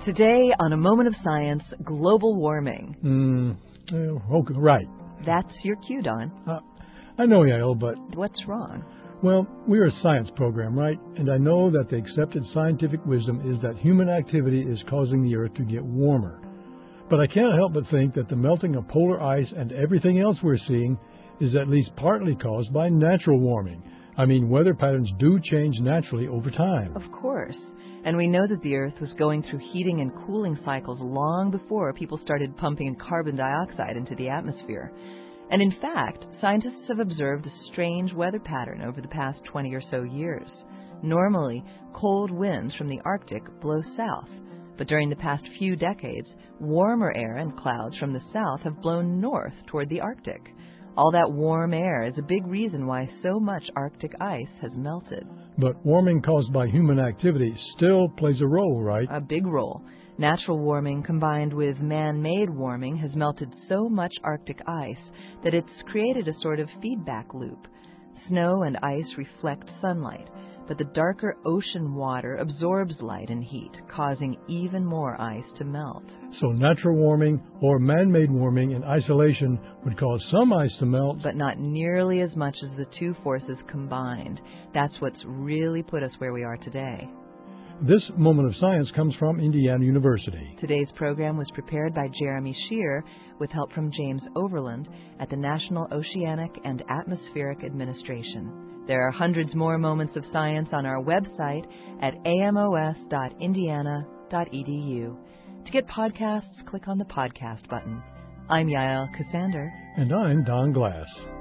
Today, on A Moment of Science, global warming. Okay, right. That's your cue, Don. I know, Yael, but... What's wrong? Well, we're a science program, right? And I know that the accepted scientific wisdom is that human activity is causing the Earth to get warmer. But I can't help but think that the melting of polar ice and everything else we're seeing is at least partly caused by natural warming. I mean, weather patterns do change naturally over time. Of course. And we know that the Earth was going through heating and cooling cycles long before people started pumping carbon dioxide into the atmosphere. And in fact, scientists have observed a strange weather pattern over the past 20 or so years. Normally, cold winds from the Arctic blow south. But during the past few decades, warmer air and clouds from the south have blown north toward the Arctic. All that warm air is a big reason why so much Arctic ice has melted. But warming caused by human activity still plays a role, right? A big role. Natural warming combined with man-made warming has melted so much Arctic ice that it's created a sort of feedback loop. Snow and ice reflect sunlight, but the darker ocean water absorbs light and heat, causing even more ice to melt. So natural warming or man-made warming in isolation would cause some ice to melt. But not nearly as much as the two forces combined. That's what's really put us where we are today. This Moment of Science comes from Indiana University. Today's program was prepared by Jeremy Shear with help from James Overland at the National Oceanic and Atmospheric Administration. There are hundreds more moments of science on our website at amos.indiana.edu. To get podcasts, click on the podcast button. I'm Yael Cassander. And I'm Don Glass.